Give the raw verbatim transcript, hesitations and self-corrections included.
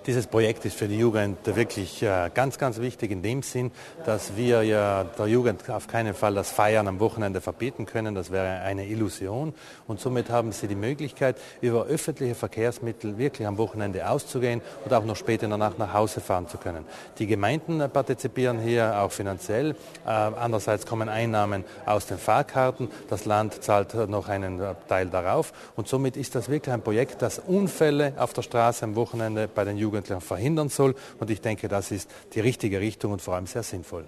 Dieses Projekt ist für die Jugend wirklich ganz, ganz wichtig in dem Sinn, dass wir ja der Jugend auf keinen Fall das Feiern am Wochenende verbieten können. Das wäre eine Illusion. Und somit haben sie die Möglichkeit, über öffentliche Verkehrsmittel wirklich am Wochenende auszugehen und auch noch später in der Nacht nach Hause fahren zu können. Die Gemeinden partizipieren hier auch finanziell. Andererseits kommen Einnahmen aus den Fahrkarten. Das Land zahlt noch einen Teil darauf. Und somit ist das wirklich ein Projekt, das Unfälle auf der Straße am Wochenende bei den Jugendlichen verhindern soll. Und ich denke, das ist die richtige Richtung und vor allem sehr sinnvoll.